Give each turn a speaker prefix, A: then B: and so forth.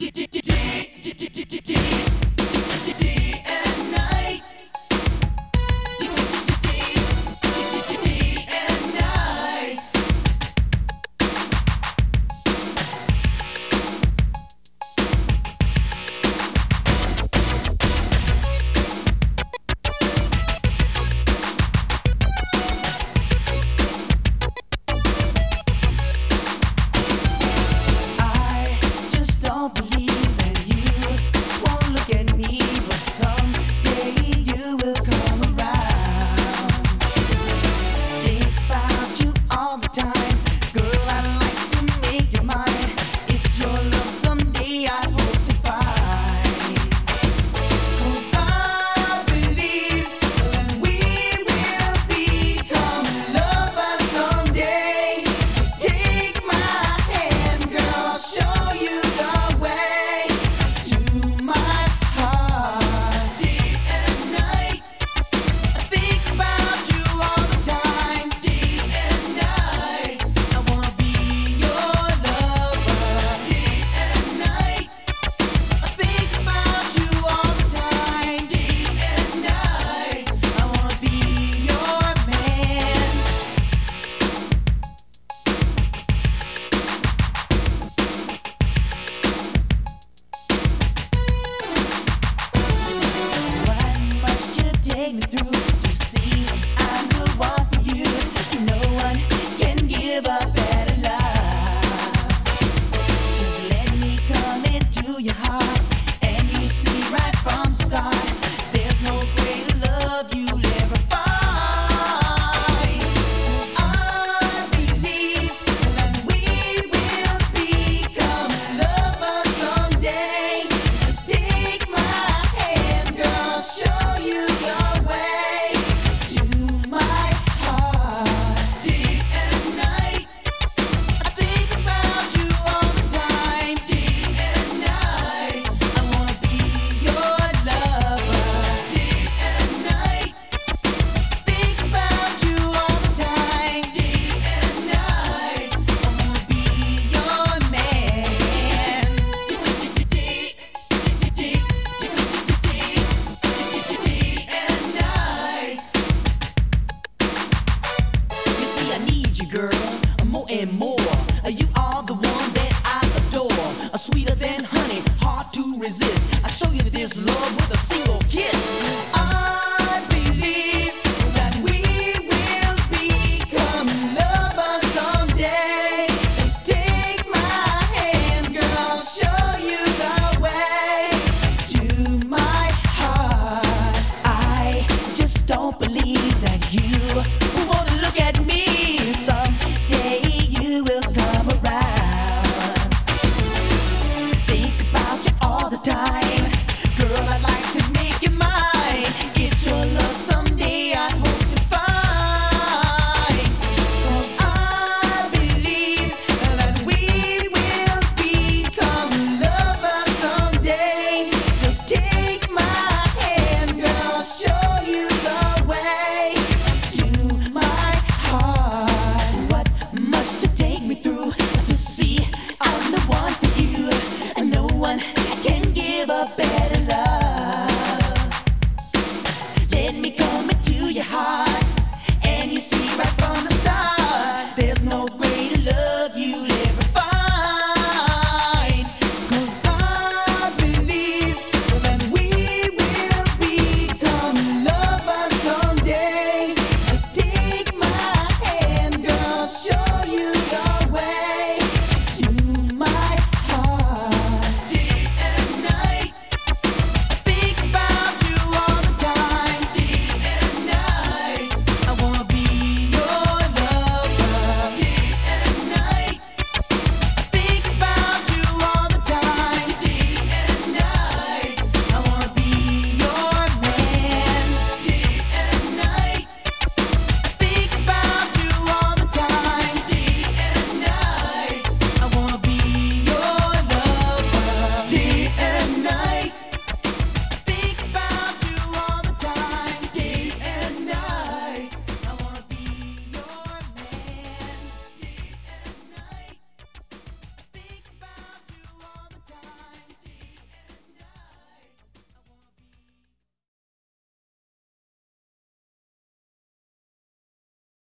A: Sweeter than honey, hard to resist. I show you this love with a single kiss. I believe that we will become lovers someday. Just take my hand, girl, I'll show you the way to my heart. I just don't believe that you wanna look at me. Someday you will come around. Time. Girl, I'd like to make you mine. It's your love someday I hope to find. 'Cause I believe that we will become lovers someday. Just take my hand, girl, I'll show you the way to my heart. What must you take me through to see I'm the one for you? And no one can give a better